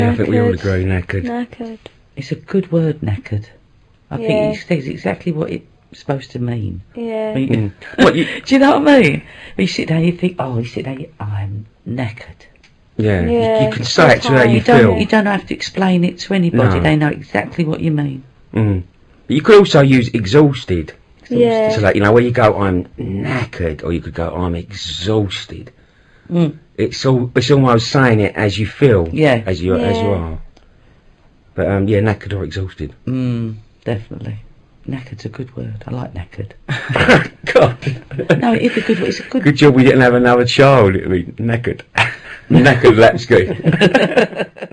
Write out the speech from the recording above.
I think we all agree, knackered. Knackered. It's a good word, knackered. I think it says exactly what it's supposed to mean. Yeah. I mean, do you know what I mean? You sit down, you think, I'm knackered. Yeah, Yeah, you can say it to how you You feel. don't have to explain it to anybody. No. They know exactly what you mean. But you could also use exhausted. Yeah. So like, where you go, I'm knackered, or you could go, I'm exhausted. It's almost saying it as you feel. Yeah. As you are. But knackered or exhausted. Definitely. Knackered's a good word. I like knackered. God. No, it is a good word. It's a good. Good job we didn't have another child. It'd be knackered. Knackered Lapsky.